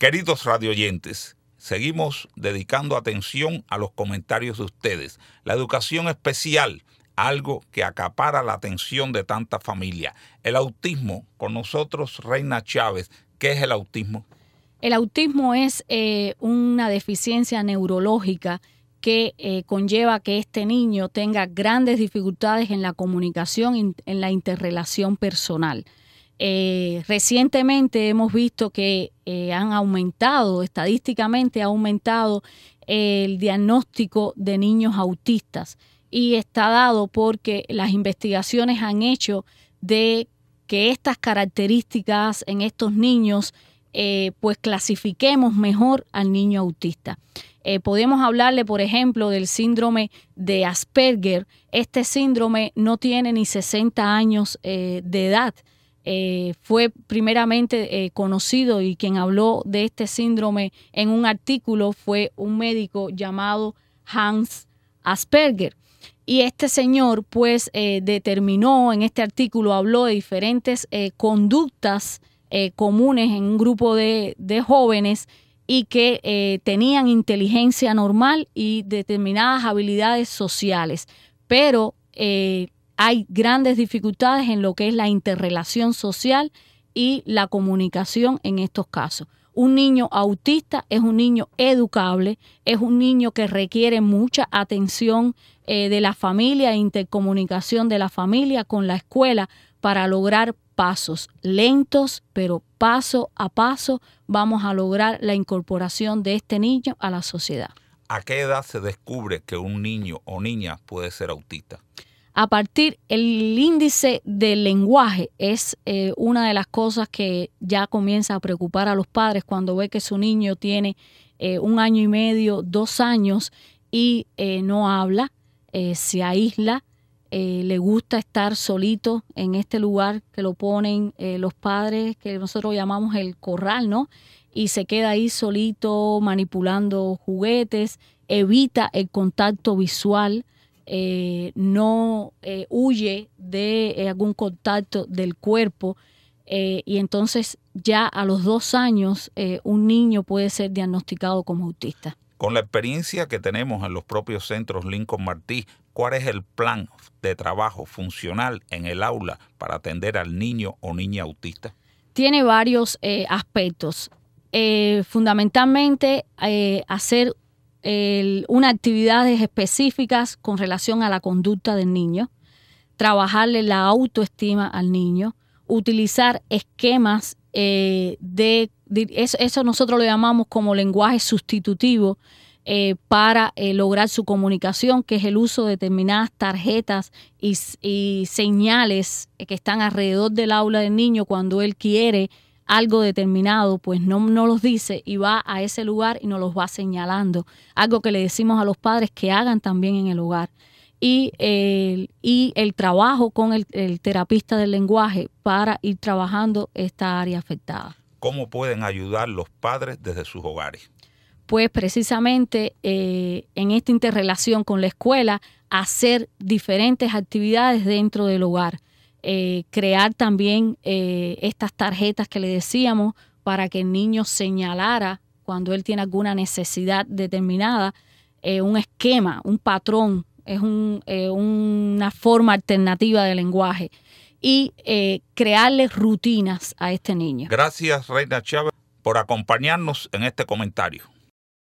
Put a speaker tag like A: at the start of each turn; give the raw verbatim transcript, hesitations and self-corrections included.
A: Queridos radioyentes, seguimos dedicando atención a los comentarios de ustedes. La educación especial, algo que acapara la atención de tanta familia. El autismo, con nosotros Reina Chávez. ¿Qué es el autismo?
B: El autismo es eh, una deficiencia neurológica que eh, conlleva que este niño tenga grandes dificultades en la comunicación, en la interrelación personal. Eh, recientemente hemos visto que eh, han aumentado, estadísticamente ha aumentado eh, el diagnóstico de niños autistas y está dado porque las investigaciones han hecho de que estas características en estos niños eh, pues clasifiquemos mejor al niño autista. Eh, podemos hablarle, por ejemplo, del síndrome de Asperger. Este síndrome no tiene ni sesenta años eh, de edad. Eh, fue primeramente eh, conocido y quien habló de este síndrome en un artículo fue un médico llamado Hans Asperger. Y este señor pues eh, determinó, en este artículo habló de diferentes eh, conductas eh, comunes en un grupo de, de jóvenes y que eh, tenían inteligencia normal y determinadas habilidades sociales, pero eh, hay grandes dificultades en lo que es la interrelación social y la comunicación en estos casos. Un niño autista es un niño educable, es un niño que requiere mucha atención eh, de la familia, intercomunicación de la familia con la escuela para lograr pasos lentos, pero paso a paso vamos a lograr la incorporación de este niño a la sociedad.
A: ¿A qué edad se descubre que un niño o niña puede ser autista?
B: A partir, el índice del lenguaje es eh, una de las cosas que ya comienza a preocupar a los padres cuando ve que su niño tiene eh, un año y medio, dos años y eh, no habla, eh, se aísla, eh, le gusta estar solito en este lugar que lo ponen eh, los padres, que nosotros llamamos el corral, ¿no? Y se queda ahí solito manipulando juguetes, evita el contacto visual. Eh, no eh, huye de eh, algún contacto del cuerpo eh, y entonces ya a los dos años eh, un niño puede ser diagnosticado como autista.
A: Con la experiencia que tenemos en los propios centros Lincoln Martí, ¿cuál es el plan de trabajo funcional en el aula para atender al niño o niña autista?
B: Tiene varios eh, aspectos. Eh, fundamentalmente eh, hacer El, unas actividades específicas con relación a la conducta del niño, trabajarle la autoestima al niño, utilizar esquemas eh, de, de eso, eso nosotros lo llamamos como lenguaje sustitutivo eh, para eh, lograr su comunicación, que es el uso de determinadas tarjetas y, y señales que están alrededor del aula del niño cuando él quiere algo determinado, pues no, no los dice y va a ese lugar y nos los va señalando. Algo que le decimos a los padres que hagan también en el hogar. Y, eh, y el trabajo con el, el terapista del lenguaje para ir trabajando esta área afectada.
A: ¿Cómo pueden ayudar los padres desde sus hogares?
B: Pues precisamente eh, en esta interrelación con la escuela, hacer diferentes actividades dentro del hogar. Eh, crear también eh, estas tarjetas que le decíamos para que el niño señalara cuando él tiene alguna necesidad determinada, eh, un esquema, un patrón, es un, eh, una forma alternativa de lenguaje y eh, crearle rutinas a este niño.
A: Gracias, Reina Chávez, por acompañarnos en este comentario.